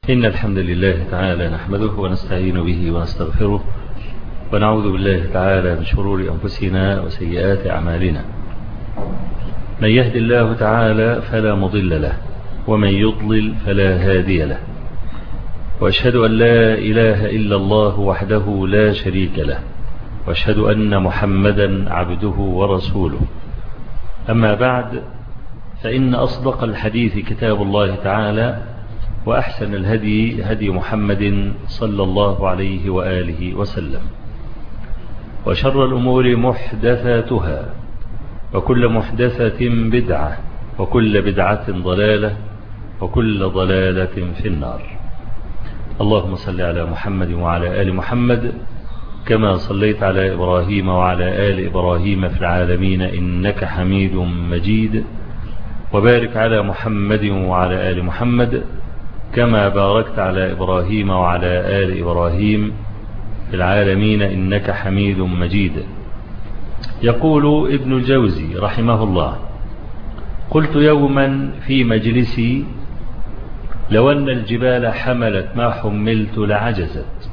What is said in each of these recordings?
إن الحمد لله تعالى نحمده ونستعين به ونستغفره ونعوذ بالله تعالى من شرور أنفسنا وسيئات أعمالنا. من يهد الله تعالى فلا مضل له ومن يضلل فلا هادي له، وأشهد أن لا إله إلا الله وحده لا شريك له، وأشهد أن محمدا عبده ورسوله. أما بعد، فإن أصدق الحديث كتاب الله تعالى، وأحسن الهدي هدي محمد صلى الله عليه وآله وسلم، وشر الأمور محدثاتها، وكل محدثة بدعة، وكل بدعة ضلالة، وكل ضلالة في النار. اللهم صل على محمد وعلى آل محمد كما صليت على إبراهيم وعلى آل إبراهيم في العالمين إنك حميد مجيد، وبارك على محمد وعلى آل محمد كما باركت على إبراهيم وعلى آل إبراهيم في العالمين إنك حميد مجيد. يقول ابن الجوزي رحمه الله: قلت يوما في مجلسي: لو أن الجبال حملت ما حملت لعجزت.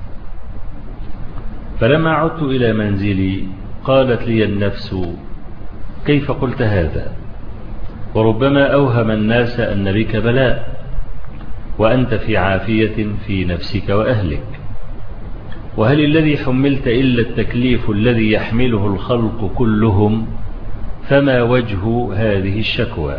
فلما عدت إلى منزلي قالت لي النفس: كيف قلت هذا؟ وربما أوهم الناس أن بك بلاء، وأنت في عافية في نفسك وأهلك، وهل الذي حملت إلا التكليف الذي يحمله الخلق كلهم؟ فما وجه هذه الشكوى؟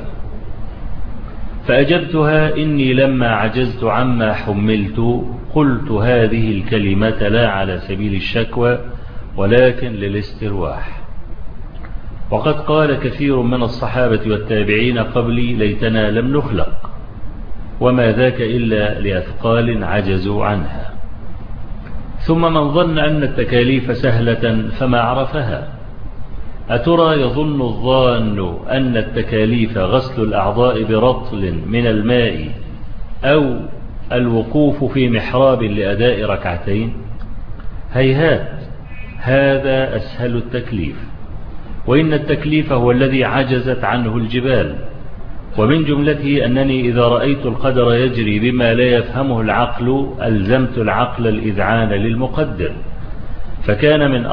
فأجبتها: إني لما عجزت عما حملت قلت هذه الكلمة لا على سبيل الشكوى ولكن للاسترواح. وقد قال كثير من الصحابة والتابعين قبلي: ليتنا لم نخلق، وما ذاك إلا لأثقال عجزوا عنها. ثم من ظن أن التكاليف سهلة فما عرفها. أترى يظن الظان أن التكاليف غسل الأعضاء برطل من الماء أو الوقوف في محراب لأداء ركعتين؟ هيهات، هذا أسهل التكليف، وإن التكليف هو الذي عجزت عنه الجبال. ومن جملته أنني إذا رأيت القدر يجري بما لا يفهمه العقل ألزمت العقل الإذعان للمقدر، فكان من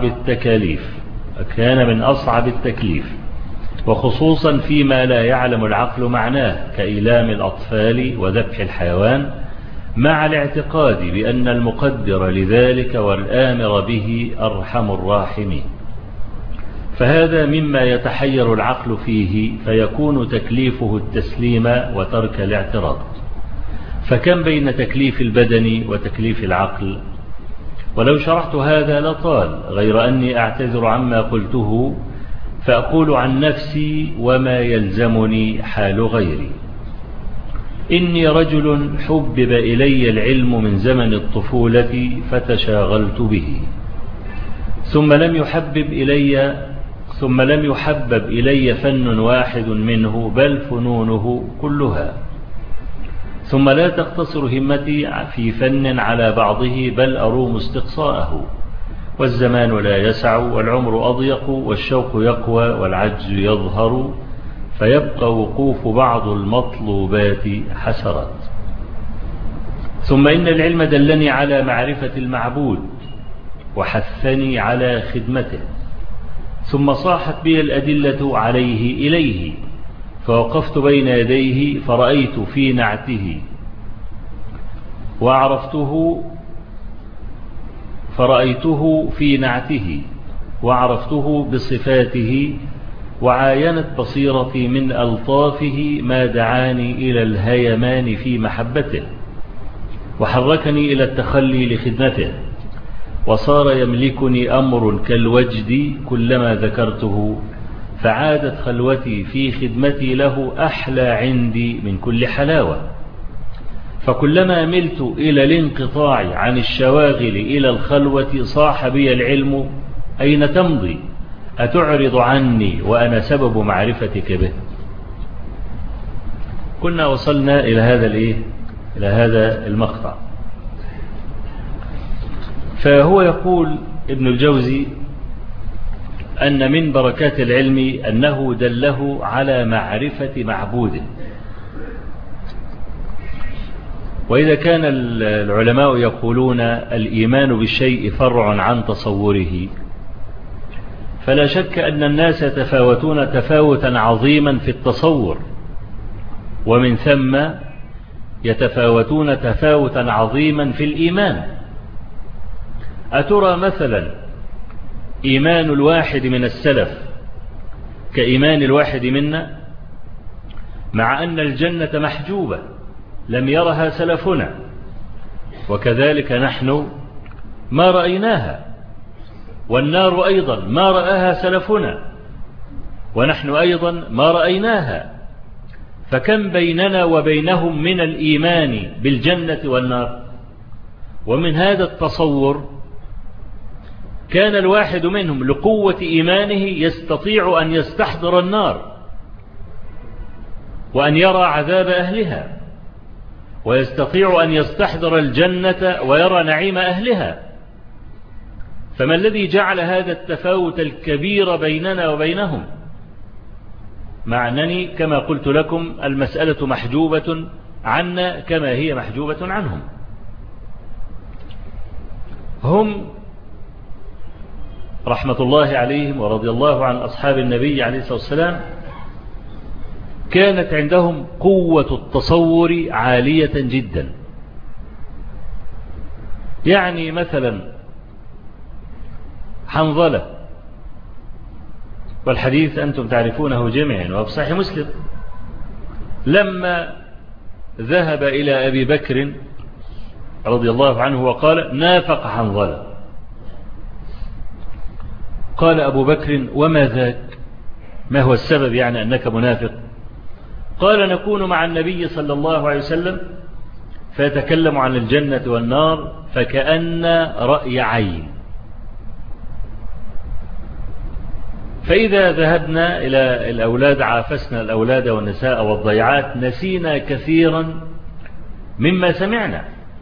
أصعب التكليف، وخصوصا فيما لا يعلم العقل معناه كإيلام الأطفال وذبح الحيوان، مع الاعتقاد بأن المقدر لذلك والآمر به أرحم الراحمين. فهذا مما يتحير العقل فيه، فيكون تكليفه التسليم وترك الاعتراض. فكم بين تكليف البدن وتكليف العقل؟ ولو شرحت هذا لطال، غير أني أعتذر عما قلته، فأقول عن نفسي وما يلزمني حال غيري. إني رجل حبب إلي العلم من زمن الطفولة فتشاغلت به، ثم لم يحبب إلي فن واحد منه، بل فنونه كلها. ثم لا تقتصر همتي في فن على بعضه، بل أروم استقصاءه. والزمان لا يسع، والعمر أضيق، والشوق يقوى، والعجز يظهر، فيبقى وقوف بعض المطلوبات حسرات. ثم إن العلم دلني على معرفة المعبود، وحثني على خدمته. ثم صاحت بي الأدلة عليه إليه، فوقفت بين يديه فرأيت في نعته وعرفته بصفاته، وعاينت بصيرتي من ألطافه ما دعاني إلى الهيمان في محبته، وحركني إلى التخلي لخدمته. وصار يملكني أمر كالوجد كلما ذكرته، فعادت خلوتي في خدمتي له أحلى عندي من كل حلاوة. فكلما ملت إلى الانقطاع عن الشواغل إلى الخلوة صاح بي العلم: أين تمضي؟ أتعرض عني وأنا سبب معرفتك به؟ كنا وصلنا إلى هذا المقطع. فهو يقول ابن الجوزي أن من بركات العلم أنه دله على معرفة معبوده. وإذا كان العلماء يقولون الإيمان بالشيء فرع عن تصوره، فلا شك أن الناس يتفاوتون تفاوتا عظيما في التصور، ومن ثم يتفاوتون تفاوتا عظيما في الإيمان. أترى مثلا إيمان الواحد من السلف كإيمان الواحد منا، مع أن الجنة محجوبة لم يرها سلفنا، وكذلك نحن ما رأيناها، والنار أيضا ما رآها سلفنا، ونحن أيضا ما رأيناها. فكم بيننا وبينهم من الإيمان بالجنة والنار. ومن هذا التصور كان الواحد منهم لقوة إيمانه يستطيع أن يستحضر النار وأن يرى عذاب أهلها، ويستطيع أن يستحضر الجنة ويرى نعيم أهلها. فما الذي جعل هذا التفاوت الكبير بيننا وبينهم؟ مع أنني كما قلت لكم المسألة محجوبة عنا كما هي محجوبة عنهم. هم رحمة الله عليهم ورضي الله عن أصحاب النبي عليه الصلاة والسلام كانت عندهم قوة التصور عالية جدا. يعني مثلا حنظلة، والحديث أنتم تعرفونه جميعا وفي صحيح مسلم، لما ذهب إلى أبي بكر رضي الله عنه وقال نافق حنظلة، قال أبو بكر وما ذاك؟ ما هو السبب يعني أنك منافق؟ قال نكون مع النبي صلى الله عليه وسلم فيتكلم عن الجنة والنار فكأن رأي عين، فإذا ذهبنا إلى الأولاد عافسنا الأولاد والنساء والضيعات نسينا كثيرا مما سمعنا.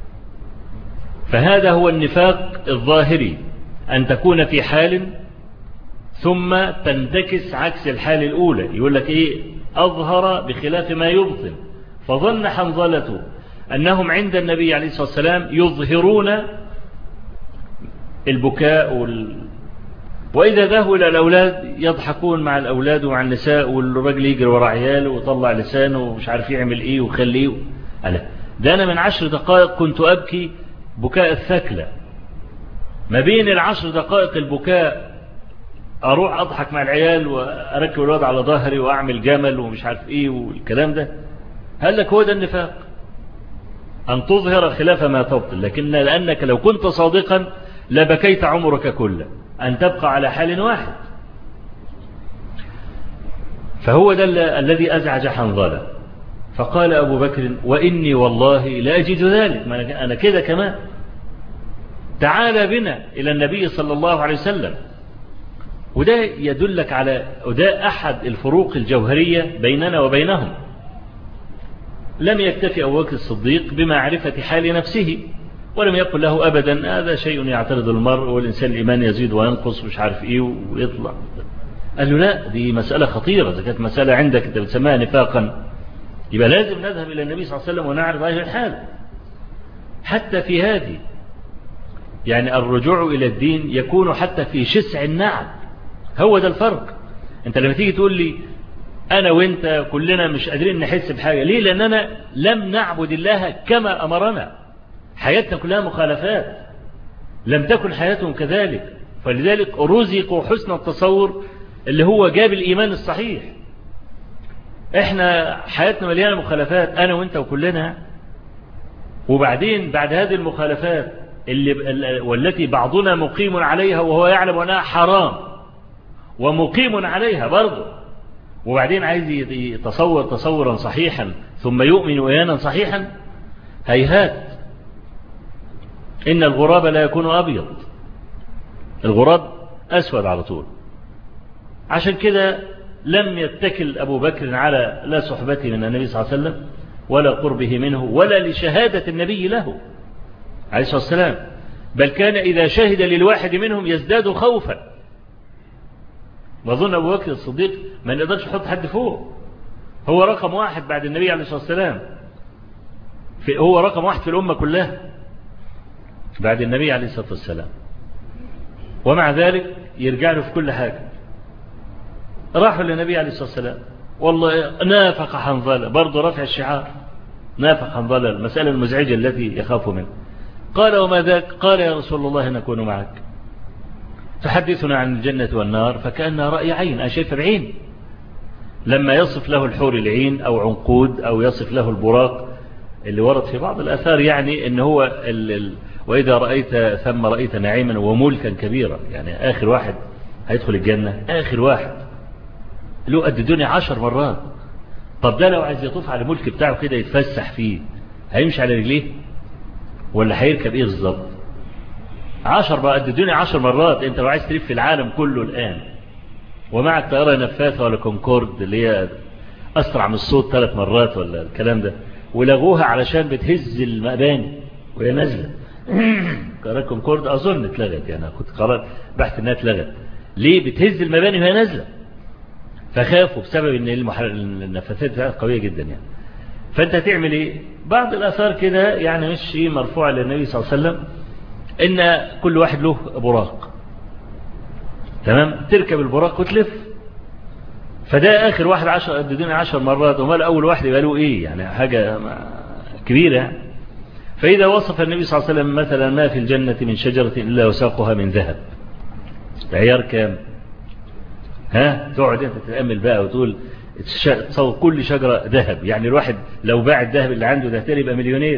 فهذا هو النفاق الظاهري، أن تكون في حال ثم تنتكس عكس الحال الأولى. يقول لك إيه؟ أظهر بخلاف ما يبطن. فظن حنظلة أنهم عند النبي عليه الصلاة والسلام يظهرون البكاء وإذا ذهبوا إلى الأولاد يضحكون مع الأولاد ومع النساء، والرجل يجري ورا عياله وطلع لسانه ومش عارف يعمل إيه وخليه. ده أنا من 10 دقائق كنت أبكي بكاء الثكلة، ما بين 10 دقائق البكاء أروح أضحك مع العيال وأركب الواد على ظهري وأعمل جمل ومش عارف إيه والكلام ده. هل لك هو ده النفاق؟ أن تظهر خلاف ما تبطل. لكن لأنك لو كنت صادقا لبكيت عمرك كله، أن تبقى على حال واحد. فهو ده الذي أزعج حنظلة. فقال أبو بكر وإني والله لا أجد ذلك، ما أنا كده كمان. تعال بنا إلى النبي صلى الله عليه وسلم. وده يدلك على وده أحد الفروق الجوهرية بيننا وبينهم. لم يكتفي أبو بكر الصديق بمعرفة حال نفسه، ولم يقل له أبدا هذا شيء يعترض المرء والإنسان الإيمان يزيد وينقص ومش عارف إيه ويطلع. قال له لا، دي مسألة خطيرة. إذا كانت مسألة عندك أنت بتسميها نفاقا يبقى لازم نذهب إلى النبي صلى الله عليه وسلم ونعرف هذه الحال. حتى في هذه يعني الرجوع إلى الدين يكون حتى في شسع النعم. هو ده الفرق. أنت لما تيجي تقول لي أنا وإنت كلنا مش قادرين نحس بحاجة، ليه؟ لأننا لم نعبد الله كما أمرنا. حياتنا كلها مخالفات، لم تكن حياتهم كذلك. فلذلك رزقوا حسن التصور اللي هو جاب الإيمان الصحيح. احنا حياتنا مليانة مخالفات أنا وإنت وكلنا. وبعدين بعد هذه المخالفات والتي بعضنا مقيم عليها وهو يعلم أنها حرام ومقيم عليها برضه، وبعدين عايز يتصور تصورا صحيحا ثم يؤمن إيمانا صحيحا. هيهات. إن الغراب لا يكون أبيض، الغراب أسود على طول. عشان كده لم يتكل أبو بكر على لا صحبته من النبي صلى الله عليه وسلم ولا قربه منه ولا لشهادة النبي له عليه الصلاة والسلام، بل كان إذا شهد للواحد منهم يزداد خوفا. وظن أبو بكر الصديق ما نقدرش يحط حد فوق، هو رقم 1 بعد النبي عليه الصلاة والسلام. هو رقم واحد في الأمة كلها بعد النبي عليه الصلاة والسلام، ومع ذلك يرجع له في كل حاجة. راحوا للنبي عليه الصلاة والسلام، والله نافق حنظلة، برضه رفع الشعار، نافق حنظلة، المسألة المزعجة التي يخاف منها. قال وما ذاك؟ قال يا رسول الله نكون معك تحدثنا عن الجنة والنار فكأن رأي عين، أشيف بعين، لما يصف له الحور العين أو عنقود أو يصف له البراق اللي ورد في بعض الآثار، يعني إن هو وإذا رأيت ثم رأيت نعيما وملكا كبيرا، يعني آخر واحد هيدخل الجنة آخر واحد له قد الدنيا 10 مرات. طب ده لو عايز يطوف على الملك بتاعه كده يتفسح فيه، هيمشي على رجليه ولا هيركب ايه بالظبط؟ 10 بقى قد الدنيا 10 مرات. انت لو عايز تلف في العالم كله الآن ومع الطيارة النفاثة ولا كونكورد اللي هي أسرع من الصوت 3 مرات ولا الكلام ده، ولغوها علشان بتهز المباني وهي نازلة. طيارة كونكورد أظن اتلغت، يعني كنت قرأت بحث انها اتلغت. ليه؟ بتهز المباني وهي نازلة، فخافوا بسبب ان النفاثات بتاعتها قوية جدا يعني. فانت هتعمل ايه؟ بعض الآثار كده يعني مش مرفوعة للنبي صلى الله عليه وسلم ان كل واحد له براق، تمام، تركب البراق وتلف. فده آخر واحد 10 مرات، ومال أول واحد يبقى له إيه يعني؟ حاجة كبيرة يعني. فإذا وصف النبي صلى الله عليه وسلم مثلا ما في الجنة من شجرة إلا وساقها من ذهب، عيار كام؟ تقعد أنت تتأمل بقى وتقول تصور كل شجرة ذهب، يعني الواحد لو باع الذهب اللي عنده ده تاني يبقى مليونير.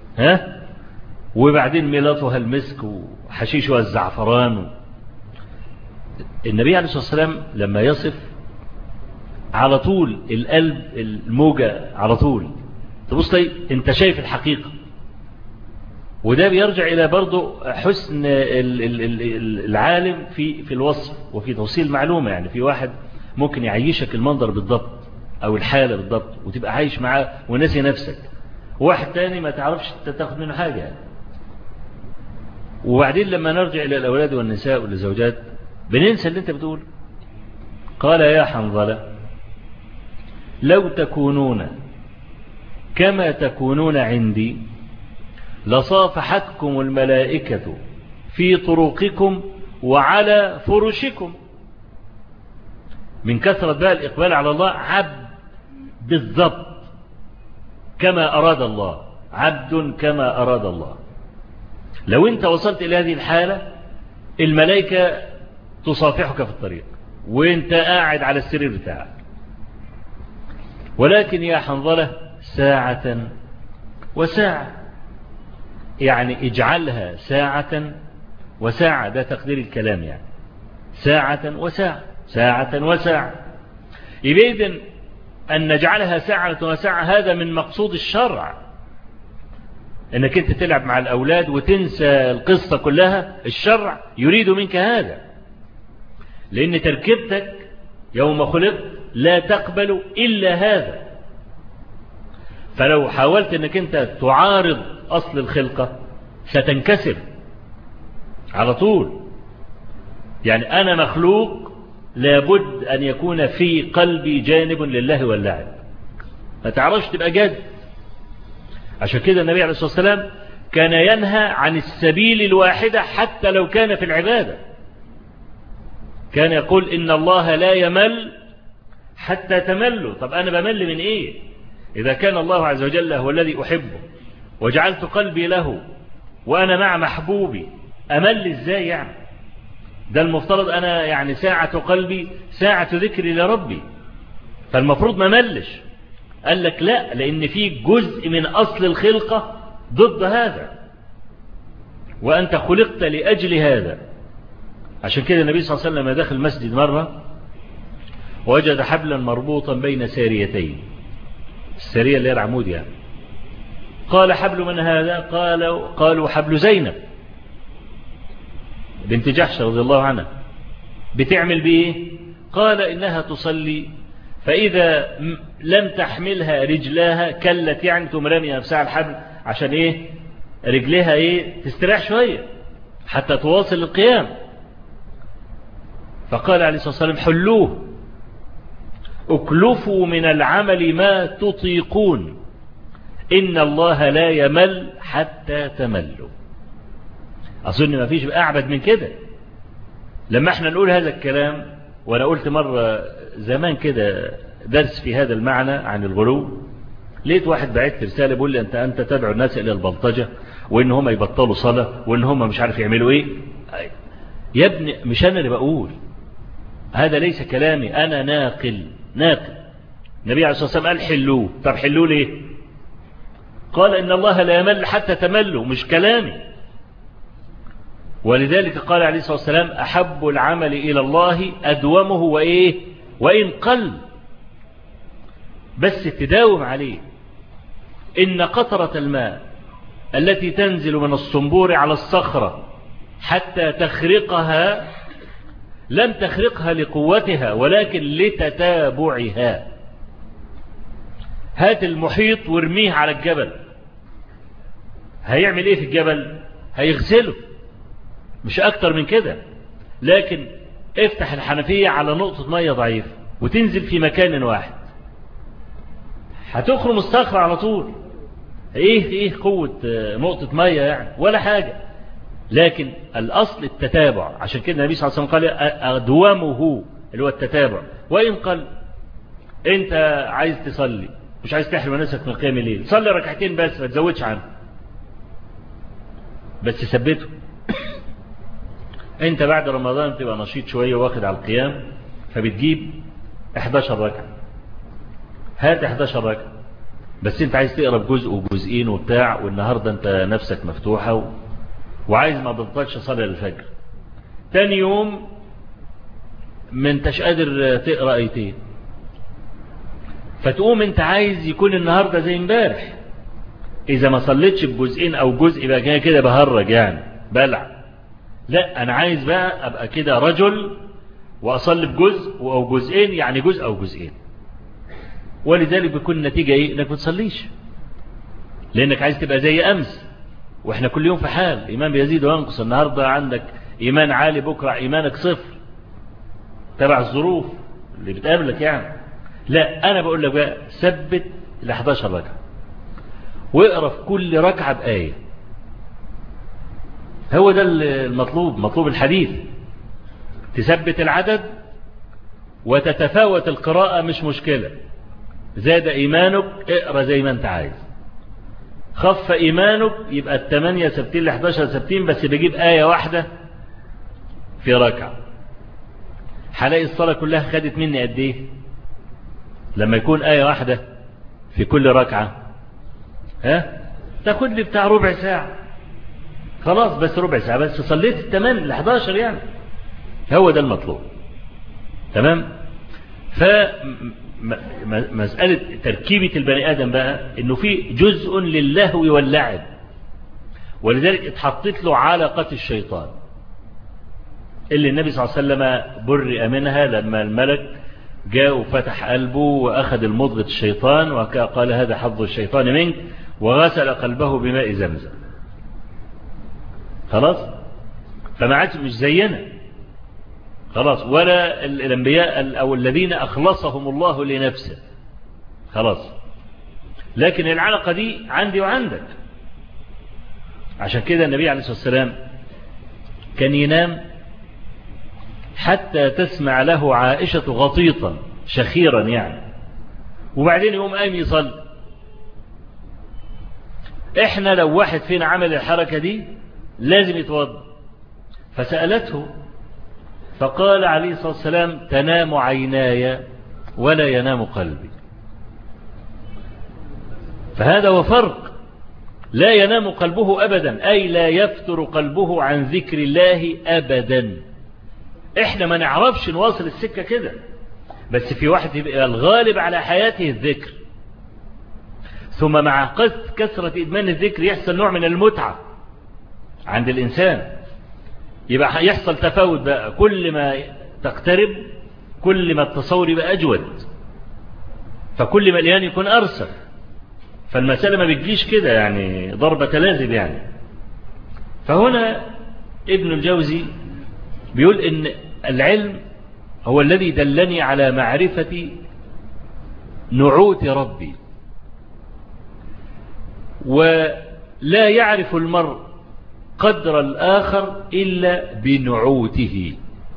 وبعدين ميلاطها المسك وحشيشها الزعفران. النبي عليه الصلاة والسلام لما يصف على طول القلب الموجة على طول تبص طيب انت شايف الحقيقة. وده بيرجع إلى برضو حسن العالم في الوصف وفي توصيل المعلومة. يعني في واحد ممكن يعيشك المنظر بالضبط أو الحالة بالضبط وتبقى عايش معاه وناسي نفسك، وواحد تاني ما تعرفش تاخد منه حاجة يعني. وبعدين لما نرجع إلى الأولاد والنساء والزوجات بننسى اللي انت بتقول. قال يا حنظلة لو تكونون كما تكونون عندي لصافحتكم الملائكة في طرقكم وعلى فرشكم. من كثرة بقى الإقبال على الله، عبد بالضبط كما أراد الله، عبد كما أراد الله. لو انت وصلت إلى هذه الحالة الملائكة تصافحك في الطريق وانت قاعد على السرير بتاعك. ولكن يا حنظلة ساعة وساعة، يعني اجعلها ساعة وساعة، ده تقدير الكلام يعني، ساعة وساعة، ساعة وساعة. يبقى إذن أن نجعلها ساعة وساعة هذا من مقصود الشرع، أنك أنت تلعب مع الأولاد وتنسى القصة كلها. الشرع يريد منك هذا، لأن تركيبتك يوم خلقت لا تقبل إلا هذا. فلو حاولت أنك أنت تعارض أصل الخلقة ستنكسر على طول. يعني أنا مخلوق لابد أن يكون في قلبي جانب لله واللعب، ما تعرفش تبقى جاد. عشان كده النبي عليه الصلاة والسلام كان ينهى عن السبيل الواحدة حتى لو كان في العبادة. كان يقول إن الله لا يمل حتى تملوا. طب أنا بمل من إيه؟ إذا كان الله عز وجل هو الذي أحبه وجعلت قلبي له وأنا مع محبوبي، أمل إزاي يعني؟ ده المفترض أنا يعني ساعة قلبي ساعة ذكري لربي، فالمفروض ما ملش. قال لك لا، لأن في جزء من أصل الخلقة ضد هذا، وأنت خلقت لأجل هذا. عشان كده النبي صلى الله عليه وسلم دخل المسجد مرة وجد حبلا مربوطا بين ساريتين، السارية اللي هي العمود يعني. قال حبل من هذا؟ قالوا حبل زينب بنت جحش رضي الله عنها. بتعمل بإيه؟ قال إنها تصلي، فإذا لم تحملها رجلاها كلت، يعني تمرمي نفسها الحبل عشان إيه؟ رجلها إيه؟ تستريح شوية حتى تواصل القيام. فقال عليه الصلاة والسلام حلوه، اكلفوا من العمل ما تطيقون، إن الله لا يمل حتى تملوا. أظن ما فيش أعبد من كده. لما احنا نقول هذا الكلام، وأنا قلت مرة زمان كده درس في هذا المعنى عن الغلو، لقيت واحد بعت رسالة بيقول لي أنت تدعو الناس إلى البلطجة، وإن هم يبطلوا صلاة، وإن هم مش عارف يعملوا إيه. يا ابني مش أنا اللي بقول هذا، ليس كلامي أنا، ناقل. النبي عليه الصلاة والسلام قال حلوه. طب حلوه ليه؟ قال إن الله لا يمل حتى تملوا، مش كلامي. ولذلك قال عليه الصلاة والسلام أحب العمل إلى الله أدومه وإيه وإن قل، بس تداوم عليه. إن قطرة الماء التي تنزل من الصنبور على الصخرة حتى تخرقها لم تخرقها لقوتها ولكن لتتابعها. هات المحيط وارميه على الجبل، هيعمل ايه في الجبل؟ هيغسله، مش اكتر من كده. لكن افتح الحنفية على نقطة مية ضعيفة وتنزل في مكان واحد، هتخرم الصخرة على طول. ايه قوة نقطة مية يعني؟ ولا حاجة. لكن الأصل التتابع. عشان كده النبي صلى الله عليه وسلم قال أدومه اللي هو التتابع وإن قل. أنت عايز تصلي، مش عايز تحرم نفسك من قيام الليل، صلي ركعتين بس، ما تزودش عنه، بس ثبته. أنت بعد رمضان تبقى نشيط شوية واخد على القيام، فبتجيب 11 ركعة. هات 11 ركعة، بس أنت عايز تقرأ بجزء وجزئين وبتاع، والنهاردة أنت نفسك مفتوحة وعايز ما تبطلش صلاة الفجر. تاني يوم ما انتش قادر تقرأ ايتين، فتقوم انت عايز يكون النهاردة زي امبارح. اذا ما صليتش بجزئين او جزء يبقى كده بهرج يعني بلع. لا، انا عايز بقى ابقى كده رجل واصلي بجزء او جزئين، يعني جزء او جزئين. ولذلك بيكون النتيجة ايه؟ انك ما تصليش، لانك عايز تبقى زي امس. واحنا كل يوم في حال، ايمان بيزيد وينقص. النهاردة عندك ايمان عالي، بكرة ايمانك صفر، تبع الظروف اللي بتقابلك يعني. لا، انا بقول لك بقى ثبت ال 11 ركعة واقرا في كل ركعة بآية. هو ده المطلوب، مطلوب الحديث. تثبت العدد وتتفاوت القراءة، مش مشكلة. زاد ايمانك اقرا زي ما انت عايز، خف ايمانك يبقى ال8 ثابتين ال11 ثابتين، بس بجيب آية واحدة في ركعة. هلاقي الصلاة كلها خدت مني قد ايه لما يكون آية واحدة في كل ركعة؟ تاخد لي بتاع ربع ساعة. خلاص، بس ربع ساعة بس صليت ال8 ال11 يعني. هو ده المطلوب. تمام. فمسألة تركيبة البني آدم بقى انه في جزء للهو واللعب، ولذلك اتحطت له علقة الشيطان اللي النبي صلى الله عليه وسلم برئ منها لما الملك جاء وفتح قلبه وأخذ المضغة الشيطان وقال هذا حظ الشيطان منك، وغسل قلبه بماء زمزم. خلاص، فما عادش مش زينا خلاص، ولا الأنبياء أو الذين أخلصهم الله لنفسه. خلاص، لكن العلاقة دي عندي وعندك. عشان كده النبي عليه الصلاة والسلام كان ينام حتى تسمع له عائشة غطيطا شخيرا يعني، وبعدين يقوم قايم يصلي. احنا لو واحد فينا عمل الحركة دي لازم يتوضا. فسألته فقال عليه الصلاة والسلام تنام عيناي ولا ينام قلبي. فهذا هو فرق. لا ينام قلبه أبدا، أي لا يفتر قلبه عن ذكر الله أبدا. احنا ما نعرفش نواصل السكة كده، بس في واحد يبقى الغالب على حياته الذكر، ثم مع كثرة إدمان الذكر يحصل نوع من المتعة عند الإنسان. يبقى يحصل تفاوت بقى، كل ما تقترب كل ما التصور يبقى أجود، فكل ما الإيمان يكون أرسل. فالمسألة ما بتجيش كده يعني ضربة لازم يعني. فهنا ابن الجوزي بيقول إن العلم هو الذي دلني على معرفة نعوت ربي. ولا يعرف المرء قدر الآخر إلا بنعوته.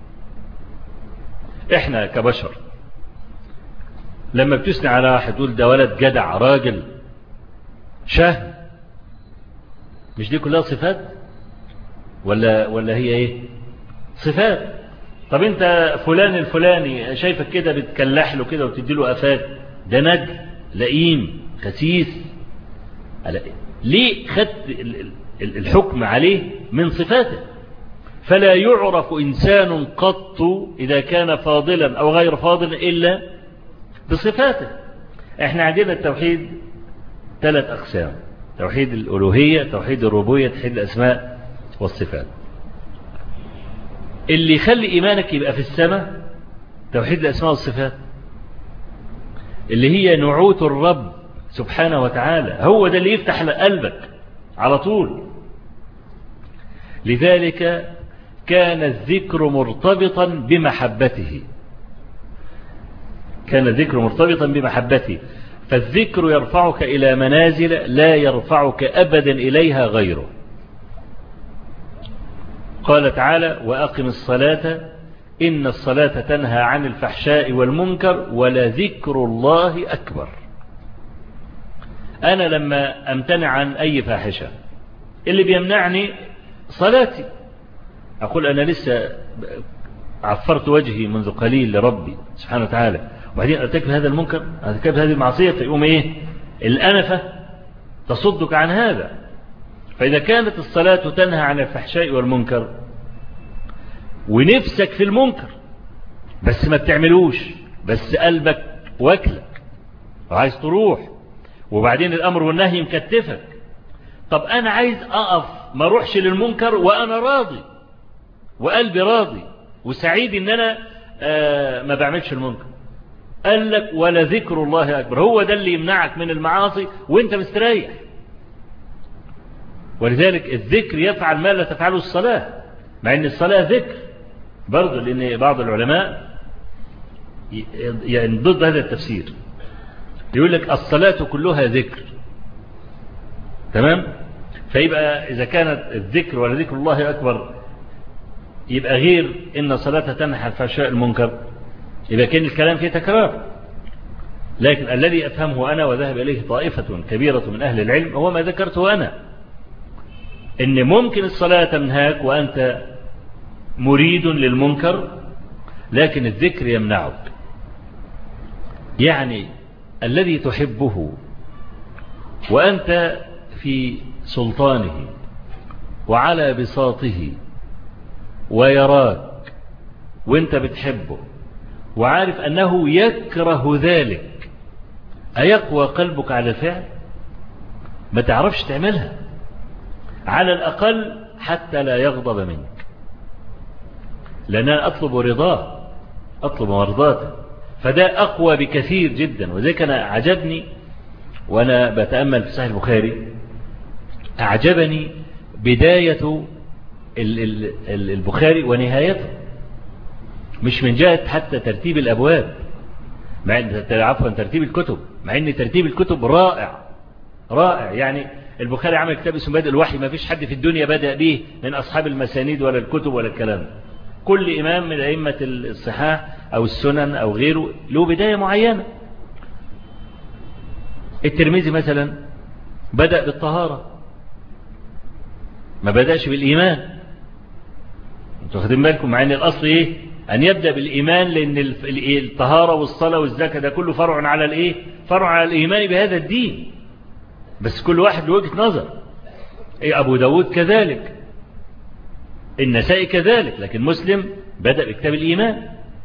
احنا كبشر لما بتثني على واحد تقول ده ولد جدع راجل شهم، مش دي كلها صفات ولا هي ايه؟ صفات. طب انت فلان الفلاني شايفك كده بتكلح له كده وتديله افات، ده نجم لئيم خسيس، ليه خدت الحكم عليه من صفاته؟ فلا يعرف إنسان قط إذا كان فاضلا أو غير فاضل إلا بصفاته. احنا عندنا التوحيد 3 أقسام: توحيد الألوهية، توحيد الربوبية، توحيد الأسماء والصفات. اللي يخلي إيمانك يبقى في السماء توحيد الأسماء والصفات، اللي هي نعوت الرب سبحانه وتعالى، هو ده اللي يفتح قلبك على طول. لذلك كان الذكر مرتبطا بمحبته، كان الذكر مرتبطا بمحبته، فالذكر يرفعك إلى منازل لا يرفعك أبدا إليها غيره. قال تعالى: وأقم الصلاة إن الصلاة تنهى عن الفحشاء والمنكر ولذكر الله أكبر. أنا لما أمتنع عن أي فاحشة اللي بيمنعني صلاتي، أقول أنا لسه عفرت وجهي منذ قليل لربي سبحانه وتعالى، وبعدين ارتكب هذا المنكر، ارتكب هذه المعصية، فيقوم إيه؟ الأنفة تصدك عن هذا. فإذا كانت الصلاة تنهى عن الفحشاء والمنكر ونفسك في المنكر بس ما بتعملوش، بس قلبك واكلك وعايز تروح، وبعدين الأمر والنهي مكتفك، طب أنا عايز أقف ما اروحش للمنكر وأنا راضي وقلبي راضي وسعيد إن أنا ما بعملش المنكر. قال لك: ولا ذكر الله أكبر. هو ده اللي يمنعك من المعاصي وانت مستريح. ولذلك الذكر يفعل ما لا تفعله الصلاة، مع ان الصلاة ذكر برضه، لأن بعض العلماء يعني ضد هذا التفسير، يقول لك الصلاة كلها ذكر. تمام؟ فيبقى إذا كانت الذكر ولا ذكر الله أكبر يبقى غير إن الصلاة تنهى عن الفحشاء المنكر، يبقى كان الكلام فيه تكرار. لكن الذي أفهمه أنا وذهب إليه طائفة كبيرة من أهل العلم هو ما ذكرته أنا، إن ممكن الصلاة تنهاك وأنت مريد للمنكر لكن الذكر يمنعك. يعني الذي تحبه وأنت في سلطانه وعلى بساطه ويراك وانت بتحبه وعارف أنه يكره ذلك، أيقوى قلبك على الفعل؟ ما تعرفش تعملها على الأقل حتى لا يغضب منك، لأن أنا أطلب رضاه، أطلب مرضاته، فده أقوى بكثير جدا. وذلك أنا عجبني وأنا بتأمل في صحيح البخاري، أعجبني بداية البخاري ونهايته، مش من جهة حتى ترتيب الأبواب، مع عفوا ترتيب الكتب، مع أن ترتيب الكتب رائع رائع. يعني البخاري عمل كتاب اسمه بدء الوحي، ما فيش حد في الدنيا بدأ به من أصحاب المسانيد ولا الكتب ولا الكلام. كل إمام من أئمة الصحاح أو السنن أو غيره له بداية معينة. الترمذي مثلا بدأ بالطهارة، ما بدأش بالإيمان. انتوا واخدين بالكم؟ مع ان الأصل إيه؟ أن يبدأ بالإيمان، لأن الطهارة والصلاة والزكاة ده كله فرع على الإيه؟ فرع على الإيمان بهذا الدين، بس كل واحد له وجهة نظر. أبو داود كذلك، النسائي كذلك، لكن مسلم بدأ بكتاب الإيمان.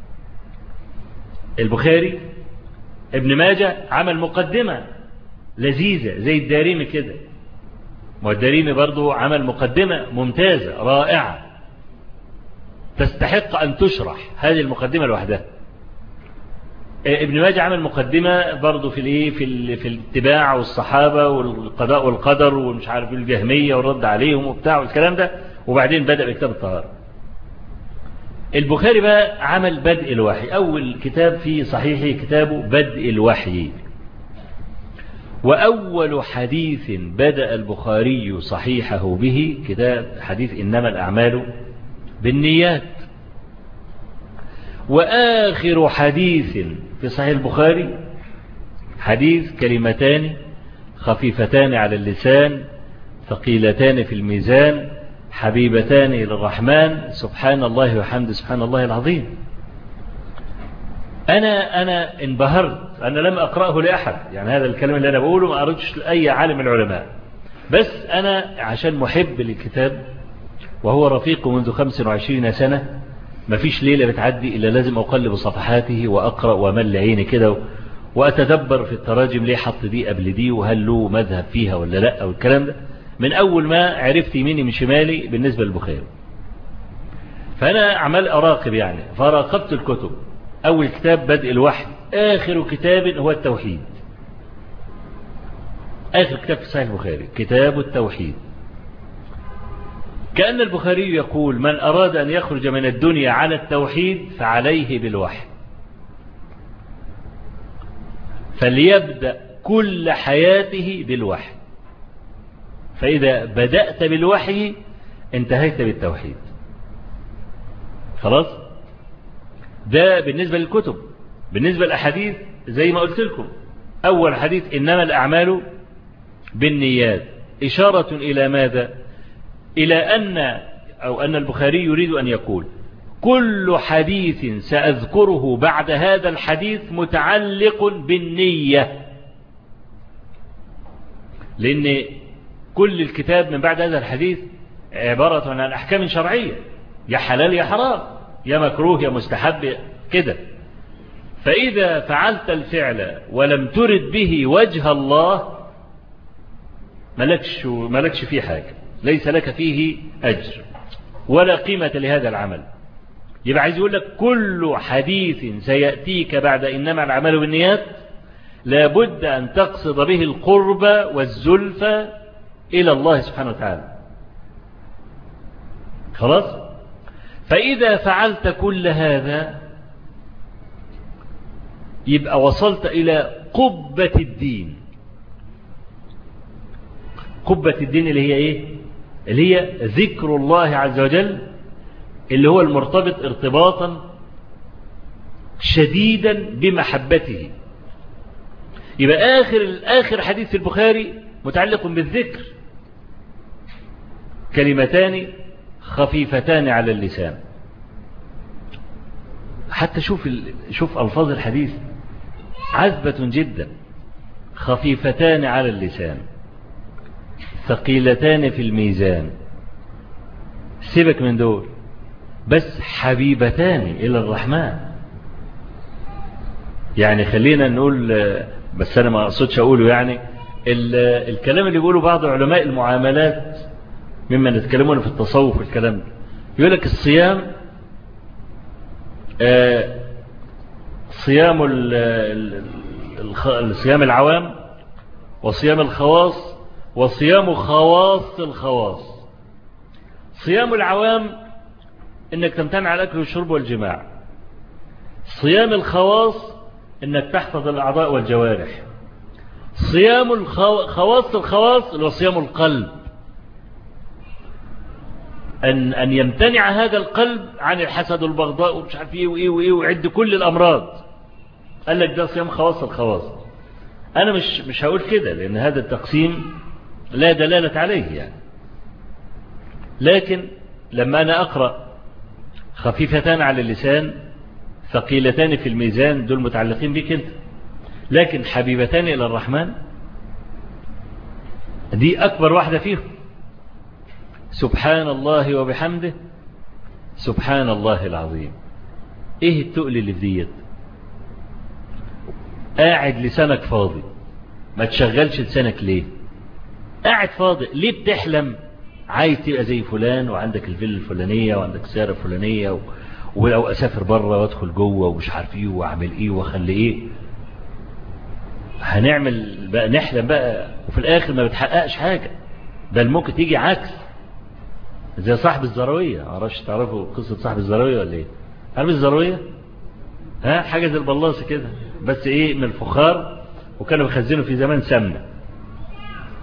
البخاري ابن ماجه عمل مقدمة لذيذة زي الدارمي كده، والدارمي برضو عمل مقدمة ممتازة رائعة تستحق أن تشرح هذه المقدمة لوحدها. ابن ماجه عمل مقدمة برضو في الايه في الاتباع والصحابة والقضاء والقدر ومش عارف الجهمية والرد عليهم وبتاع والكلام ده، وبعدين بدأ بكتاب الطهارة. البخاري بقى عمل بدء الوحي، أول كتاب في صحيحه كتابه بدء الوحي، وأول حديث بدأ البخاري صحيحه به كتاب حديث إنما الأعمال بالنيات. وآخر حديث في صحيح البخاري حديث كلمتان خفيفتان على اللسان ثقيلتان في الميزان حبيبتان إلى الرحمن سبحان الله وحمد سبحان الله العظيم. أنا انبهرت. أنا لم أقرأه لأحد، يعني هذا الكلام اللي أنا بقوله ما قرأتش لأي عالم من العلماء، بس أنا عشان محب للكتاب وهو رفيق منذ 25 سنة ما فيش ليلة بتعدي إلا لازم أقلب صفحاته وأقرأ وأمل عيني كده وأتدبر في التراجم ليه حط دي قبل دي وهل له مذهب فيها ولا لا والكلام ده من أول ما عرفت يميني من شمالي بالنسبة للبخاري. فأنا عمال أراقب يعني، فراقبت الكتب. أول كتاب بدء الوحي، آخر كتاب هو التوحيد. آخر كتاب في صحيح البخاري كتاب التوحيد. كأن البخاري يقول من أراد أن يخرج من الدنيا على التوحيد فعليه بالوحي، فليبدأ كل حياته بالوحي، فإذا بدأت بالوحي انتهيت بالتوحيد. خلاص؟ ده بالنسبة للكتب. بالنسبة للأحاديث زي ما قلت لكم، أول حديث إنما الأعمال بالنيات، إشارة إلى ماذا؟ إلى أن البخاري يريد أن يقول كل حديث سأذكره بعد هذا الحديث متعلق بالنية، لأن كل الكتاب من بعد هذا الحديث عبارة عن أحكام شرعية، يا حلال يا حرام، يا مكروه يا مستحب كده. فإذا فعلت الفعل ولم ترد به وجه الله ملكش فيه حاجة، ليس لك فيه أجر ولا قيمة لهذا العمل. يبقى عايز يقول لك كل حديث سيأتيك بعد إنما الأعمال بالنيات لابد أن تقصد به القرب والزلفى إلى الله سبحانه وتعالى. خلاص؟ فإذا فعلت كل هذا يبقى وصلت إلى قبة الدين. قبة الدين اللي هي إيه؟ اللي هي ذكر الله عز وجل، اللي هو المرتبط ارتباطا شديدا بمحبته. يبقى آخر حديث في البخاري متعلق بالذكر، كلمتان خفيفتان على اللسان. حتى شوف ألفاظ الحديث عذبة جدا، خفيفتان على اللسان ثقيلتان في الميزان. سيبك من دول، بس حبيبتان إلى الرحمن. يعني خلينا نقول، بس أنا ما أقصدش أقوله، يعني الكلام اللي بيقوله بعض علماء المعاملات ممن يتكلمون في التصوف والكلام ده، يقول لك الصيام صيام الصيام العوام وصيام الخواص وصيام خواص الخواص. صيام العوام انك تمتنع عن الاكل والشرب والجماع. صيام الخواص انك تحفظ الاعضاء والجوارح. صيام خواص الخواص اللي هو صيام القلب، أن يمتنع هذا القلب عن الحسد والبغضاء ومش عارف إيه وإيه وإيه ويعد كل الأمراض. قال لك ده صيام خواص الخواص. أنا مش هقول كده، لأن هذا التقسيم لا دلالة عليه يعني. لكن لما أنا أقرأ خفيفتان على اللسان ثقيلتان في الميزان، دول متعلقين بك أنت، لكن حبيبتان إلى الرحمن دي أكبر واحدة فيهم. سبحان الله وبحمده سبحان الله العظيم. ايه التقل اللي في ديت؟ قاعد لسانك فاضي، ما تشغلش لسانك ليه؟ قاعد فاضي ليه؟ بتحلم عايز تبقى زي فلان وعندك الفيلا الفلانية وعندك السيارة الفلانية ولو اسافر بره وادخل جوه ومش عارف ايه واعمل ايه واخلي ايه. هنعمل بقى نحلم بقى وفي الاخر ما بتحققش حاجة، بل ممكن تيجي عكس. زي صاحب الزراوية، معرفش تعرفوا قصة صاحب الزراوية ولا ايه؟ عارف الزراوية؟ حاجة زي البلاصة كده، بس ايه من الفخار، وكانوا بيخزنوا في زمان سمنة.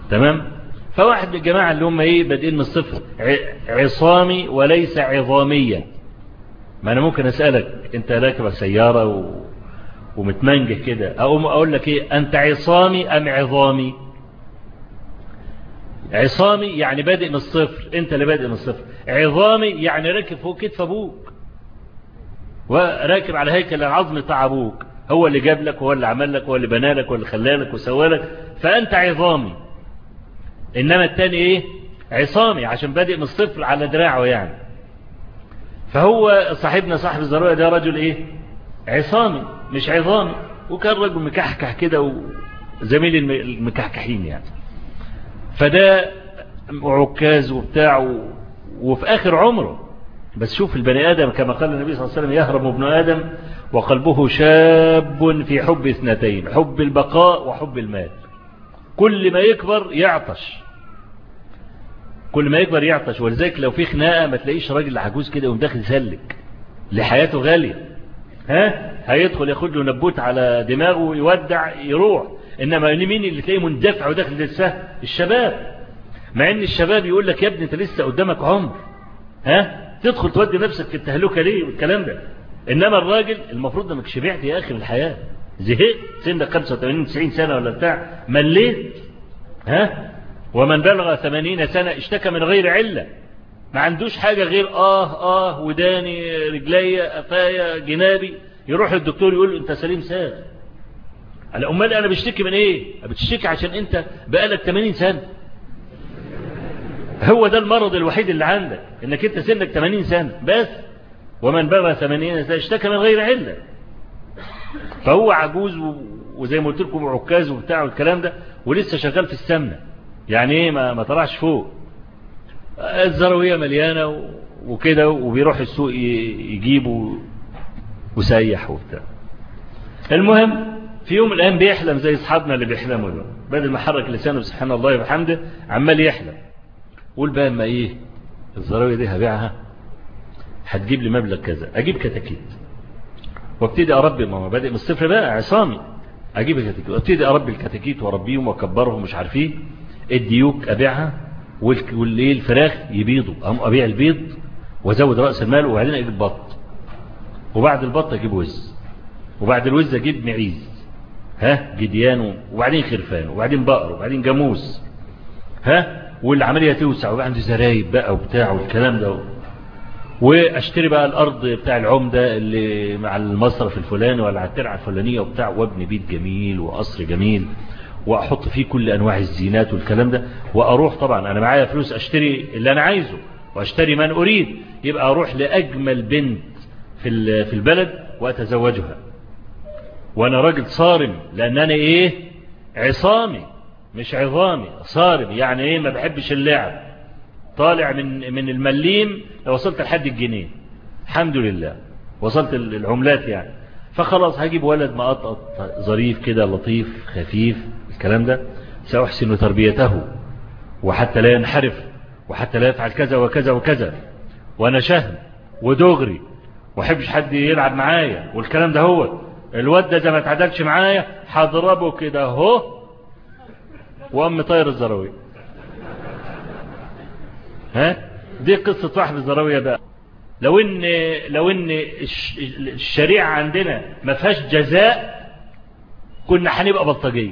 تمام. فواحد من الجماعة اللي هم ايه بادئين من الصفر، عصامي وليس عظاميا. ما انا ممكن اسألك انت راكب سيارة ومتمنجه كده، اقول لك ايه، انت عصامي ام عظامي؟ عصامي يعني بادئ من الصفر، انت اللي بادئ من الصفر. عظامي يعني راكب فوق كتف ابوك، وراكب على هيكل العظم بتاع ابوك، هو اللي جاب لك، هو اللي عمل لك، هو اللي بنى لك، هو اللي خلى لك وسوى لك، فانت عظامي. انما التاني ايه، عصامي عشان بادئ من الصفر على دراعه يعني. فهو صاحبنا صاحب الزراوية ده رجل ايه، عصامي مش عظامي، وكان رجل مكحكح كده وزميل المكحكحين يعني. فده عكاز وبتاع وفي آخر عمره. بس شوف البني آدم كما قال النبي صلى الله عليه وسلم: يهرم ابن آدم وقلبه شاب في حب اثنتين، حب البقاء وحب المال. كل ما يكبر يعطش، كل ما يكبر يعطش. ولذلك لو في خناقة ما تلاقيش راجل عجوز كده ومداخل يسلك لحياته غالية، هيدخل ياخد له نبوت على دماغه ويودع يروح. انما مين اللي تلاقيه مندفع وداخل للسهل؟ الشباب. مع ان الشباب يقول لك يا ابني انت لسه قدامك عمر، تدخل تودي نفسك في التهلكة ليه والكلام ده. انما الراجل المفروض انك شبعت يا اخي من الحياة، زهقت، سنك 85 90 سنة ولا بتاع، مليت. ومن بلغ 80 سنة اشتكى من غير علة، ما عندوش حاجة غير وداني رجلي قفايا جنابي، يروح الدكتور يقول له انت سليم ساغ. على امال انا بشتكي من ايه؟ بتشتكي عشان انت بقالك 80 سنة. هو ده المرض الوحيد اللي عندك، انك انت سنك 80 سنة بس. ومن بلغ 80 سنة اشتكى من غير علة. فهو عجوز وزي ما قلت لكم عكاز وبتاع والكلام ده، ولسه شغال في السمنة يعني ايه، ما طلعش فوق. الزراوية مليانة وكده، وبيروح السوق يجيب وسيح وبتاع. المهم في يوم من الايام بيحلم زي اصحابنا اللي بيحلموا دول، بدل ما حرك لسانه سبحان الله وبحمده عمال يحلم. قول بقى اما ايه، الزراوية دي هبيعها هتجيب لي مبلغ كذا، اجيب كتاكيت وابتدي اربي. ما بادئ من الصفر بقى، عصامي. اجيب الكتاكيت وابتدي اربي الكتاكيت واربيهم واكبرهم مش عارفين. الديوك ابيعها، والليل الفراخ يبيضوا، ابيع البيض وازود راس المال، وبعدين اجيب بط، وبعد البط اجيب وز، وبعد الوز اجيب معيز، جديان، وبعدين خرفان، وبعدين بقر، وبعدين جاموس، والعمليه توسع، وبقى عندي زرايب بقى وبتاع والكلام ده. واشتري بقى الارض بتاع العمده اللي مع المصرف الفلاني ولا على الترعه الفلانيه وبتاع، وابني بيت جميل وقصر جميل، واحط فيه كل انواع الزينات والكلام ده. واروح طبعا انا معايا فلوس اشتري اللي انا عايزه واشتري من اريد، يبقى اروح لاجمل بنت في البلد واتزوجها، وانا راجل صارم، لان انا ايه، عصامي مش عظامي. صارم يعني ايه، ما بحبش اللعب، طالع من المليم لو وصلت لحد الجنيه الحمد لله، وصلت العملات يعني. فخلاص هجيب ولد مقطط ظريف كده لطيف خفيف الكلام ده، سأحسن تربيته وحتى لا ينحرف وحتى لا يفعل كذا وكذا وكذا، وانا شهم ودغري وحبش حد يلعب معايا والكلام ده. هو الواد ده اذا ما تعدلش معايا هضربه كده اهو وام طاير الزراوية. دي قصة واحد الزراوية بقى. لو ان الشريعة عندنا ما فيهاش جزاء كنا هنبقى بلطجية.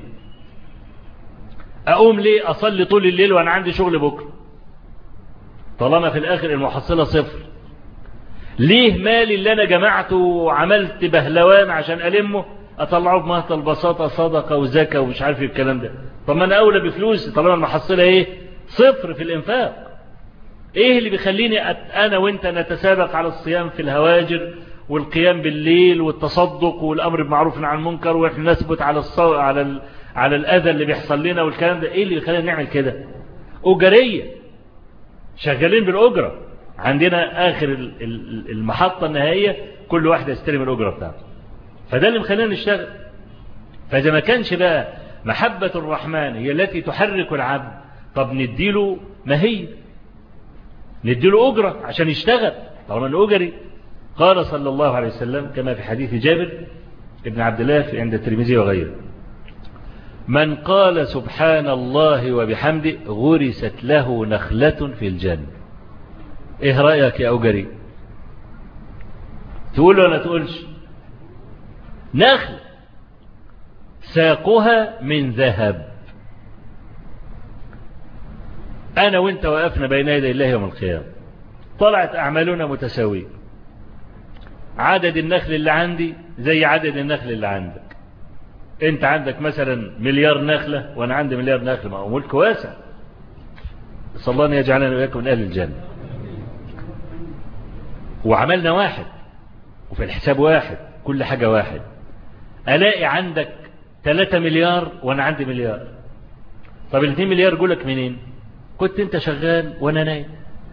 اقوم ليه اصلي طول الليل وانا عندي شغل بكرة طالما في الاخر المحصلة صفر؟ ليه مالي اللي انا جمعته وعملت بهلوان عشان ألمه اطلعه بمهط البساطة صدقة وزكاة ومش عارف الكلام ده؟ طب ما انا اولى بفلوسي طالما المحصلة ايه، صفر في الانفاق. ايه اللي بيخليني انا وانت نتسابق على الصيام في الهواجر والقيام بالليل والتصدق والامر بالمعروف عن المنكر، واحنا نثبت على الاذى اللي بيحصل لنا والكلام ده؟ ايه اللي بيخلينا نعمل كده؟ اجرية، شغالين بالاجرة. عندنا اخر المحطة النهائية كل واحد يستلم الاجرة بتاعته، فده اللي مخلينا نشتغل. فاذا ما كانش بقى محبة الرحمن هي التي تحرك العبد، طب نديله ماهية، نديله أجرة عشان يشتغل طالما الأجري. قال صلى الله عليه وسلم كما في حديث جابر ابن عبد الله عند الترمذي وغيره: من قال سبحان الله وبحمده غرست له نخلة في الجنة. ايه رأيك يا أوجري؟ تقول ولا تقولش؟ نخل ساقها من ذهب. أنا وإنت وقفنا بين يدي الله يوم القيامة، طلعت أعمالنا متساوية، عدد النخل اللي عندي زي عدد النخل اللي عندك. أنت عندك مثلا مليار نخلة وأنا عندي مليار نخلة، ما هو ملك واسع. صلى الله أن يجعلنا وإياكم من أهل الجنة. وعملنا واحد وفي الحساب واحد، كل حاجة واحد. ألاقي عندك 3 مليار وأنا عندي مليار. طب 2 مليار جولك منين؟ كنت أنت شغال وأنا نايم.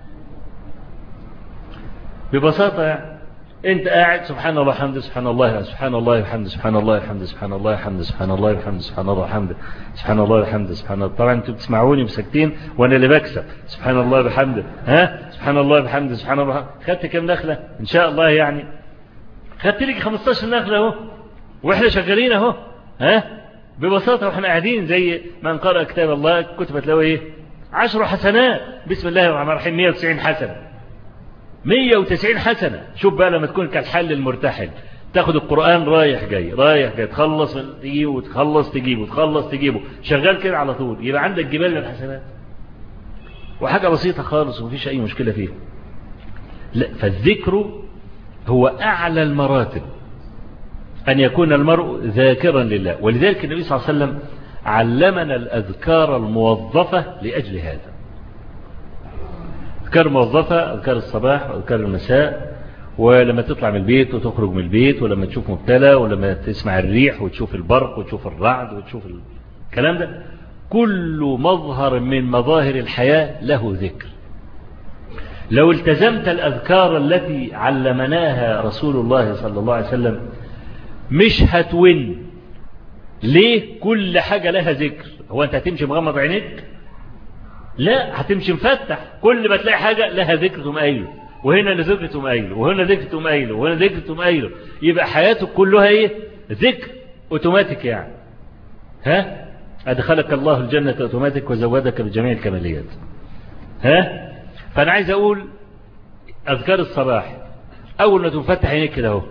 ببساطة يعني أنت قاعد سبحان الله الحمد، سبحان الله سبحان الله الحمد، سبحان الله الحمد، سبحان الله الحمد، سبحان الله الحمد، سبحان الله الحمد، سبحان الله الحمد، سبحان الله. طبعا أنتم بتسمعوني مسكتين وأنا اللي بكسب. سبحان الله بحمده، ها سبحان الله بحمده، سبحان الله. خدت كم نخلة إن شاء الله؟ يعني خدت لك 15 نخلة أهو، وإحنا شغالين أهو. ها ببساطة وإحنا قاعدين زي من قرأ كتاب الله كتبت له إيه 10 حسنات. بسم الله الرحمن الرحيم 190 حسنة، 190 حسنة. شوف بقى لما تكون كالحل المرتحل، تاخد القرآن رايح جاي رايح جاي، تخلص تجيبه وتخلص تجيبه وتخلص تجيبه، شغال كده على طول، يبقى عندك جبال من الحسنات وحاجة بسيطة خالص ومفيش أي مشكلة فيها. لا، فالذكر هو أعلى المراتب، أن يكون المرء ذاكرا لله. ولذلك النبي صلى الله عليه وسلم علمنا الأذكار الموظفة لأجل هذا. أذكار موظفة، أذكار الصباح وأذكار المساء، ولما تطلع من البيت وتخرج من البيت، ولما تشوف مبتلى، ولما تسمع الريح وتشوف البرق وتشوف الرعد وتشوف الكلام ده، كل مظهر من مظاهر الحياة له ذكر. لو التزمت الأذكار التي علمناها رسول الله صلى الله عليه وسلم مش هتون. ليه؟ كل حاجة لها ذكر. هو أنت هتمشي مغمض عينيك؟ لا، هتمشي مفتح. كل ما تلاقي حاجة لها ذكر تقوم قايله، وهنا ذكر تقوم قايله، وهنا ذكر تقوم قايله، وهنا ذكر تقوم قايله. يبقى حياتك كلها ايه؟ ذكر اوتوماتيك يعني. ها؟ أدخلك الله الجنة اوتوماتيك وزودك بجميع الكماليات. ها؟ فأنا عايز أقول أذكار الصباح، أول ما تفتح عينيك كده اهو،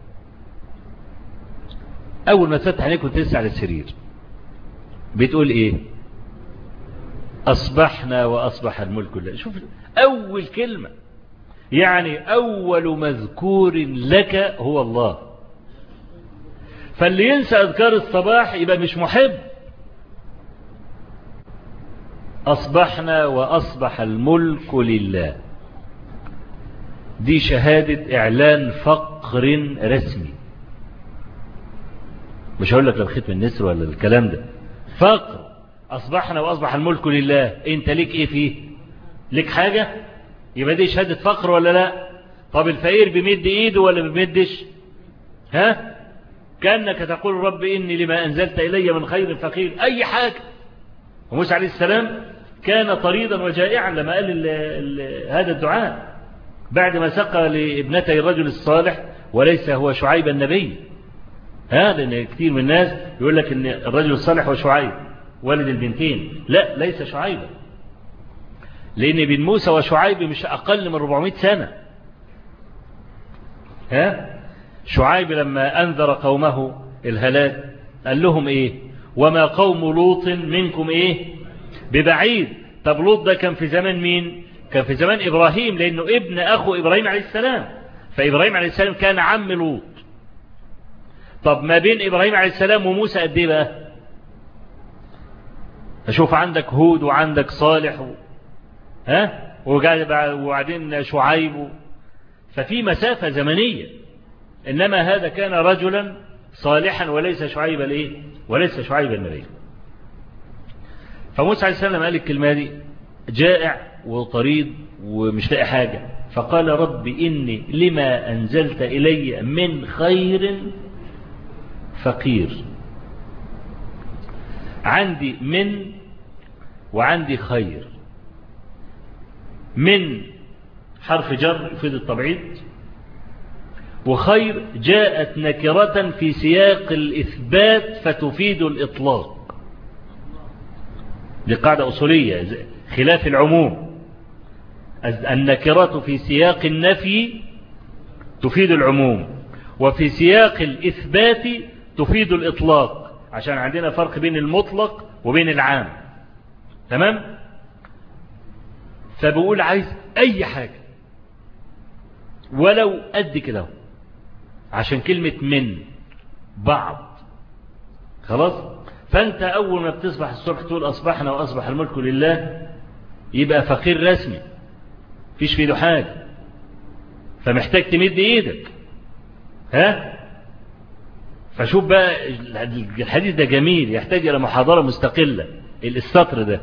أول ما تفتح عينيك وانت لسه على السرير، بتقول إيه؟ أصبحنا وأصبح الملك لله. شوف أول كلمة، يعني أول مذكور لك هو الله. فاللي ينسى أذكار الصباح يبقى مش محب. أصبحنا وأصبح الملك لله، دي شهادة إعلان فقر رسمي. مش هقول لك لا ختم النسر ولا الكلام ده، فقر. أصبحنا وأصبح الملك لله، أنت ليك إيه فيه؟ ليك حاجة؟ يبقى دي شهادة فقر ولا لا؟ طب الفقير بيمد إيده ولا بيمدش؟ ها؟ كأنك تقول رب إني لما أنزلت إلي من خير فقير. أي حاجة. وموسى عليه السلام كان طريدا وجائعا لما قال هذا الدعاء بعد ما سقى لابنتي الرجل الصالح وليس هو شعيب النبي. هذا لأن كثير من الناس يقول لك إن الرجل الصالح هو شعيب والد البنتين. لا، ليس شعيبا، لأن بين موسى وشعيب مش أقل من 400 سنة. ها؟ شعيب لما أنذر قومه الهلاك قال لهم إيه؟ وما قوم لوط منكم إيه؟ ببعيد. طب لوط ده كان في زمان مين؟ كان في زمان إبراهيم، لأنه ابن أخو إبراهيم عليه السلام، فإبراهيم عليه السلام كان عم لوط. طب ما بين إبراهيم عليه السلام وموسى قد إيه بقى؟ أشوف عندك هود وعندك صالح ها؟ وبعدين شعيب، ففي مسافة زمنية. إنما هذا كان رجلا صالحا وليس شعيب الإيه؟ وليس شعيب النبي. فموسى عليه السلام قال الكلمة دي جائع وطريد ومش لاقي حاجة، فقال رب إني لما أنزلت إلي من خير فقير. عندي من وعندي خير. من حرف جر يفيد التبعيض، وخير جاءت نكرة في سياق الإثبات فتفيد الإطلاق. دي قاعدة أصولية خلاف العموم. النكرة في سياق النفي تفيد العموم، وفي سياق الإثبات تفيد الإطلاق، عشان عندنا فرق بين المطلق وبين العام. تمام؟ فبقول عايز أي حاجة ولو قد كده، عشان كلمة من بعض. خلاص؟ فأنت أول ما بتصبح الصبح تقول أصبحنا وأصبح الملك لله، يبقى فقير رسمي فيش في ايده حاجة، فمحتاج تمد ايدك. ها؟ فشوف بقى الحديث ده جميل، يحتاج إلى محاضرة مستقلة. السطر ده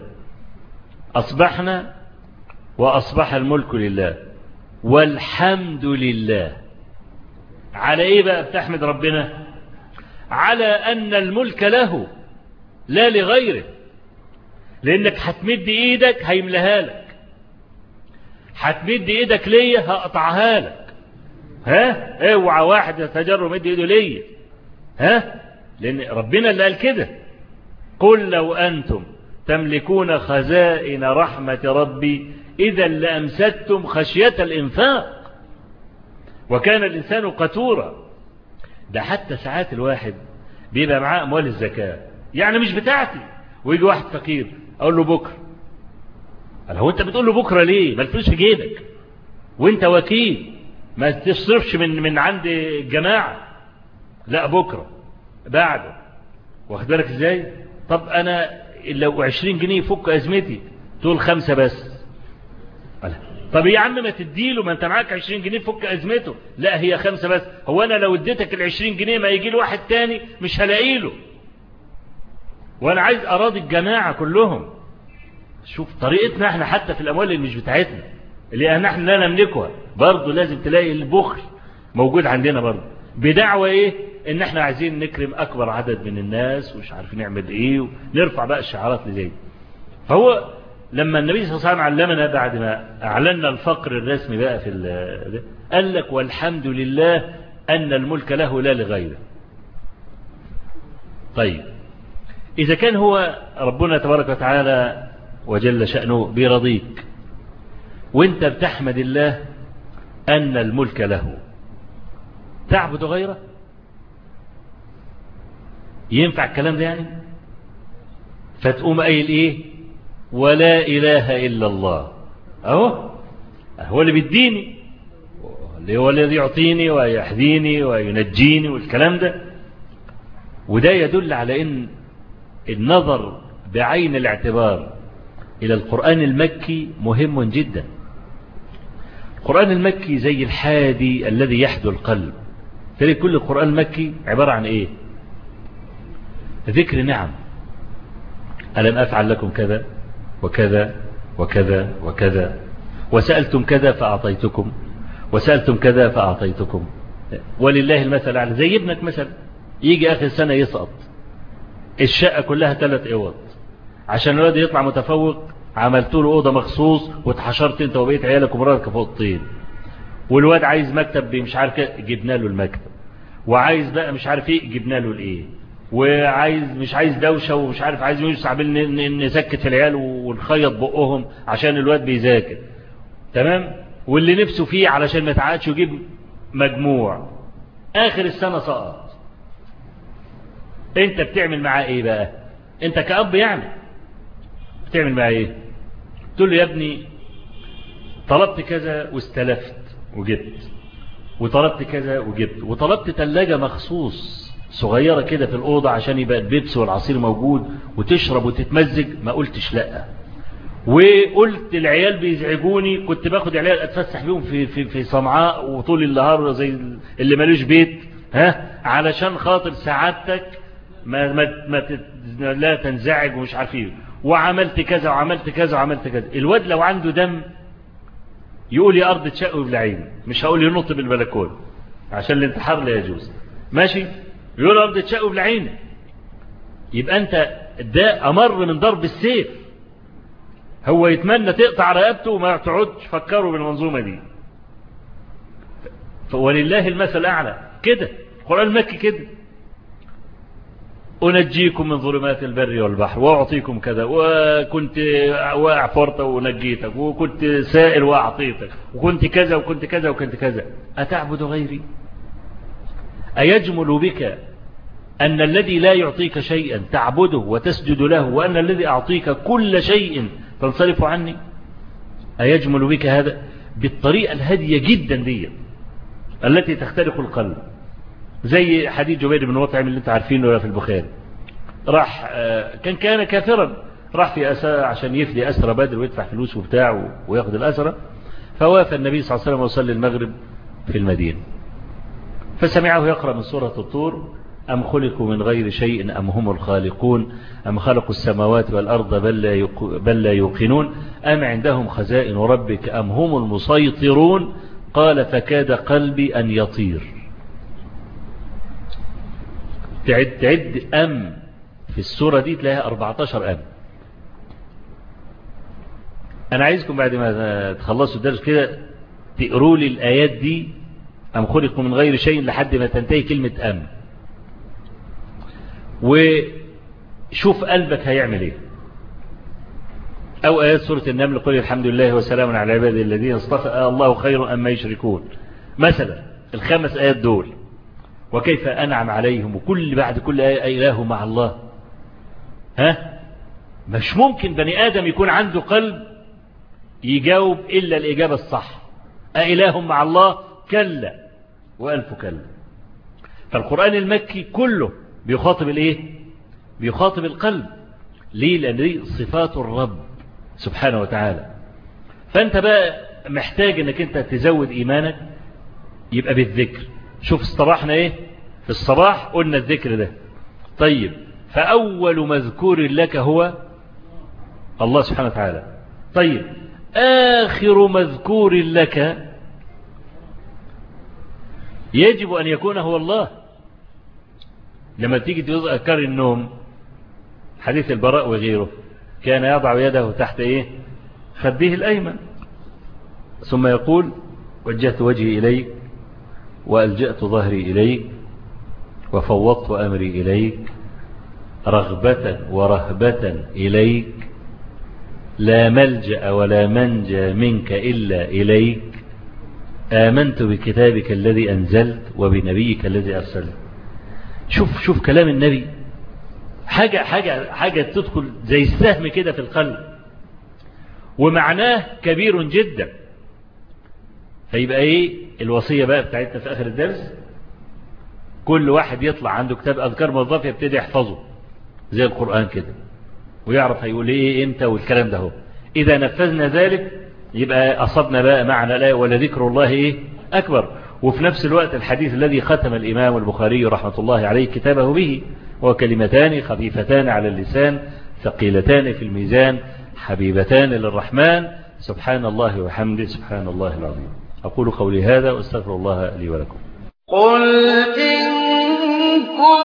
أصبحنا وأصبح الملك لله والحمد لله. على إيه بقى بتحمد ربنا؟ على أن الملك له لا لغيره، لأنك هتمد إيدك هيملها لك، هتمد إيدك ليا هقطعها لك. ها؟ اوعى واحد يتجرؤ مد إيده ليا. ها؟ لأن ربنا اللي قال كده، قل لو أنتم تملكون خزائن رحمة ربي إذا لأمسكتم خشية الإنفاق وكان الإنسان قتورا. ده حتى ساعات الواحد بيبقى معاه أموال الزكاة، يعني مش بتاعتي، ويجي واحد فقير أقول له بكرة. قال هو أنت بتقول له بكرة ليه؟ ما الفلوس في جيبك وأنت وكيل، ما تصرفش من عند الجماعة. لا بكرة بعده. واخد بالك ازاي؟ طب أنا لو 20 جنيه فك أزمتي، تقول 5 بس. طب يا عم ما تديله، ما انت معاك 20 جنيه فك أزمته. لا هي 5 بس. هو أنا لو اديتك 20 جنيه ما يجي له واحد تاني مش هلاقيله، وأنا عايز أراضي الجماعة كلهم. شوف طريقتنا احنا حتى في الأموال اللي مش بتاعتنا، اللي نحن لا نملكها، برضه لازم تلاقي البخل موجود عندنا برضه، بدعوة ايه؟ ان احنا عايزين نكرم اكبر عدد من الناس ومش عارفين نعمل ايه، ونرفع بقى الشعارات اللي زي. فهو لما النبي صلى الله عليه وسلم علمنا بعد ما اعلنا الفقر الرسمي بقى في قال لك والحمد لله ان الملك له لا لغيره. طيب اذا كان هو ربنا تبارك وتعالى وجل شأنه بيرضيك وانت بتحمد الله ان الملك له، تعبد غيره؟ ينفع الكلام ده يعني؟ فتقوم قايل ايه؟ ولا اله الا الله. اهو هو اللي بيديني، اللي هو الذي يعطيني ويحذيني وينجيني والكلام ده. وده يدل على ان النظر بعين الاعتبار الى القرآن المكي مهم جدا. القرآن المكي زي الحادي الذي يحدو القلب. تلاقي كل القرآن المكي عبارة عن ايه؟ ذكر نعم. ألم أفعل لكم كذا وكذا وكذا وكذا، وسألتم كذا فأعطيتكم، وسألتم كذا فأعطيتكم، ولله المثل الأعلى. زي ابنك مثلا يجي آخر السنة يسقط، الشقة كلها 3 أوض، عشان الواد يطلع متفوق عملت له أوضة مخصوص واتحشرت انت وبقيت عيالك ومراتك فوق الطين. والواد عايز مكتب مش عارف ايه، جبنا له المكتب. وعايز بقى مش عارف ايه، جبنا له الايه. وعايز مش عايز دوشه ومش عارف عايز يوسع نسكت في العيال ونخيط بقهم عشان الواد بيذاكر. تمام؟ واللي نفسه فيه علشان ما يتعادش يجيب مجموع، اخر السنه سقط. انت بتعمل معاه ايه بقى؟ انت كأب يعني بتعمل معاه ايه؟ تقول له يا ابني طلبت كذا واستلفت وجبت، وطلبت كذا وجبت، وطلبت ثلاجة مخصوص صغيرة كده في الأوضة عشان يبقى البيبس والعصير موجود وتشرب وتتمزج، ما قلتش لا. وقلت العيال بيزعجوني، كنت باخد العيال اتفسح بيهم في صنعاء وطول النهار زي اللي مالوش بيت، ها، علشان خاطر سعادتك لا تنزعج ومش عارف ايه. وعملت كذا وعملت كذا وعملت كذا. الواد لو عنده دم يقول يا أرض تشق وبلعين، مش هقول ينط بالبلكون عشان الانتحار لا يجوز، ماشي؟ يقول أرض تشق وبلعين، يبقى أنت ده أمر من ضرب السيف. هو يتمنى تقطع رقبته وما تقعدش فكروا بالمنظومة دي. ولله المثل الأعلى كده. القرآن المكي كده. أنجيكم من ظلمات البر والبحر وأعطيكم كذا، وكنت واقع فرطة ونجيتك، وكنت سائل وأعطيتك، وكنت كذا وكنت كذا وكنت كذا، أتعبد غيري؟ أيجمل بك أن الذي لا يعطيك شيئا تعبده وتسجد له، وأن الذي أعطيك كل شيء تنصرف عني؟ أيجمل بك هذا؟ بالطريقة الهادية جدا دي التي تخترق القلب، زي حديث جبير بن مطعم اللي انت عارفينه في البخاري. راح كان كافرا، راح في أسرى عشان يفدي أسرى بدر ويدفع فلوس وبتاع وياخد الأسرى، فوافى النبي صلى الله عليه وسلم وصلى المغرب في المدينة، فسمعه يقرأ من سورة الطور: أم خلقوا من غير شيء أم هم الخالقون أم خلقوا السماوات والأرض بل لا يوقنون أم عندهم خزائن ربك أم هم المسيطرون. قال: فكاد قلبي أن يطير. تعد أم في السورة دي تلاقيها 14 أم. أنا عايزكم بعد ما تخلصوا الدرس كده تقروا لي الآيات دي، أم خلقوا من غير شيء، لحد ما تنتهي كلمة أم، وشوف قلبك هيعمل ايه. أو آيات سورة النمل: قل الحمد لله وسلام على عباده الذين اصطفى الله خير أما يشركون، مثلا الخمس آيات دول، وكيف أنعم عليهم، وكل بعد كل آية إله مع الله. مش ممكن بني آدم يكون عنده قلب يجاوب إلا الإجابة الصح: أإله مع الله؟ كلا وألف كلا. فالقرآن المكي كله بيخاطب الايه؟ بيخاطب القلب. ليه؟ لأن دي صفات الرب سبحانه وتعالى. فأنت بقى محتاج أنك أنت تزود إيمانك، يبقى بالذكر. شوف اصطباحنا ايه في الصباح؟ قلنا الذكر ده. طيب، فأول مذكور لك هو الله سبحانه وتعالى. طيب، آخر مذكور لك يجب أن يكون هو الله. لما تيجي تذكر النوم، حديث البراء وغيره، كان يضع يده تحت ايه؟ خده الأيمن، ثم يقول: وجهت وجهي إليك وألجأت ظهري إليك وفوضت أمري إليك رغبة ورهبة إليك لا ملجأ ولا منجى منك إلا إليك آمنت بكتابك الذي أنزلت وبنبيك الذي أرسلت. شوف كلام النبي، حاجة تدخل زي السهم كده في القلب، ومعناه كبير جدا. فيبقى ايه الوصية بقى بتاعتنا في آخر الدرس؟ كل واحد يطلع عنده كتاب أذكار موظف يبتدي يحفظه زي القرآن كده، ويعرف هيقول ايه امتى والكلام ده. هو إذا نفذنا ذلك يبقى أصبنا بقى معنى الآية: ولذكر الله ايه أكبر. وفي نفس الوقت الحديث الذي ختم الإمام البخاري رحمة الله عليه كتابه به: وكلمتان خفيفتان على اللسان ثقيلتان في الميزان حبيبتان للرحمن سبحان الله وحمده سبحان الله العظيم. أقول قولي هذا وأستغفر الله لي ولكم. قل إن